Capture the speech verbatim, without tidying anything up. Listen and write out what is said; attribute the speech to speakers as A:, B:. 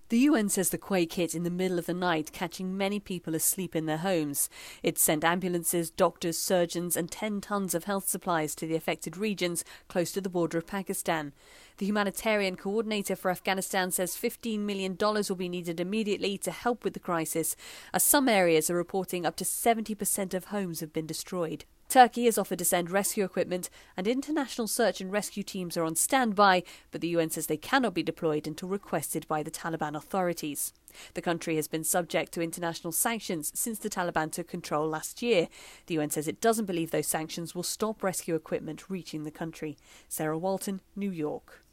A: The U N says the quake hit in the middle of the night, catching many people asleep in their homes. It sent ambulances, doctors, surgeons and ten tons of health supplies to the affected regions close to the border of Pakistan. The humanitarian coordinator for Afghanistan says fifteen million dollars will be needed immediately to help with the crisis, as some areas are reporting up to seventy percent of homes have been destroyed. Turkey has offered to send rescue equipment and international search and rescue teams are on standby, but the U N says they cannot be deployed until requested by the Taliban authorities. The country has been subject to international sanctions since the Taliban took control last year. The U N says it doesn't believe those sanctions will stop rescue equipment reaching the country. Sarah Walton, New York.